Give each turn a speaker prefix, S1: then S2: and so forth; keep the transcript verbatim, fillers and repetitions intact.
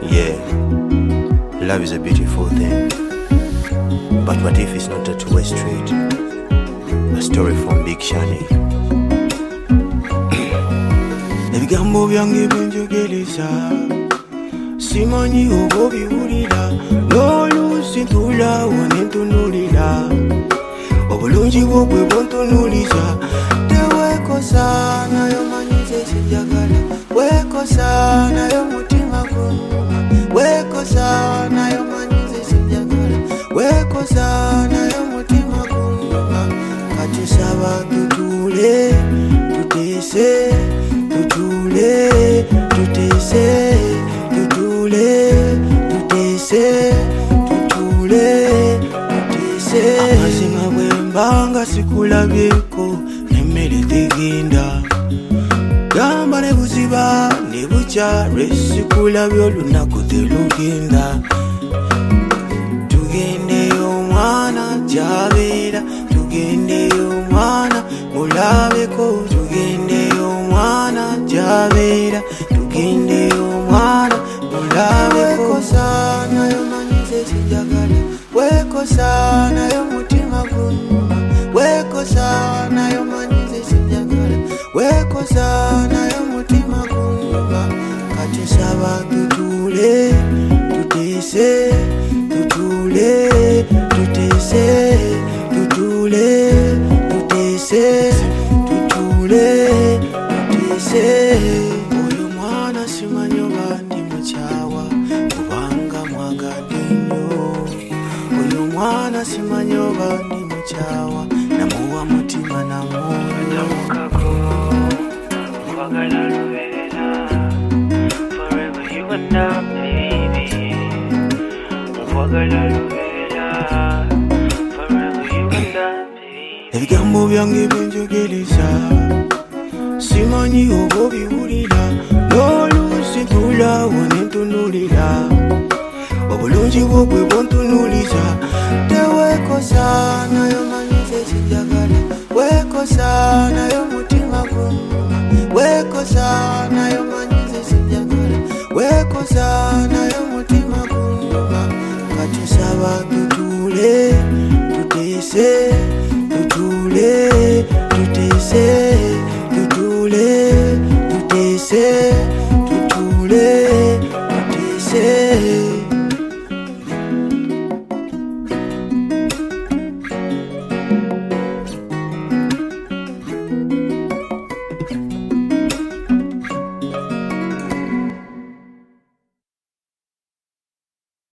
S1: Yeah, love is a beautiful thing, but what if it's not a two-way street? A story from Big Shani. Ebigambo byange byenjogereza simanyi oba obiwulira, n'oluusi ntula wanentunulira, obulungi bwo bwe bwontunuliza. Teweekosa nayo manyize sijagala, weekosa nayo mutima gunnuma, weekosa nayo manyize sijagala, weekosa nayo mutima gunnuma. Kati saba tutuule tuteese, tutuule tuteese, tutuule tuteese, tutuule tuteese. Amazima bwembanga sikulabyeko nemmere tegenda, gamba ne buziba ne bukya lwesikulabya olunaku terugenda. Tugendeyo omwana gyabeera, tugendeyo omwana mulabeko, tugendeyo omwana gyabeera, tugendeyo omwana mulabeko. Weekosa nayo manyize sijagala, weekosa nayo mutima gunnuma, weekosa nayo manyize sijagala, weekosa nayo mutima gunnuma. Kati nsaba tutuule tuteese, tutuule tuteese, tutuule tuteese, tutuule tuteese. Oyo mwana simanyi oba ndi mukyawa kubanga mwagadde nnyo, oyo mwana simanyi oba ndi mukyawa namuwa mutima namwoyo.
S2: Nkwagala lubeerera, forever you and I, baby. Nkwagala lubeerera, forever you and I, baby.
S1: Ebigambo byange byenjogereza simanyi oba obiwulira, n'oluusi ntula wanentunulira, obulungi bwo bwe bwontunuliza. Teweekosa nayo manyize sijagala, weekosa nayo mutima gunnuma, weekosa nayo manyize sijagala, weekosa nayo mutima gunnuma. Kati nsaba tutuule tuteese,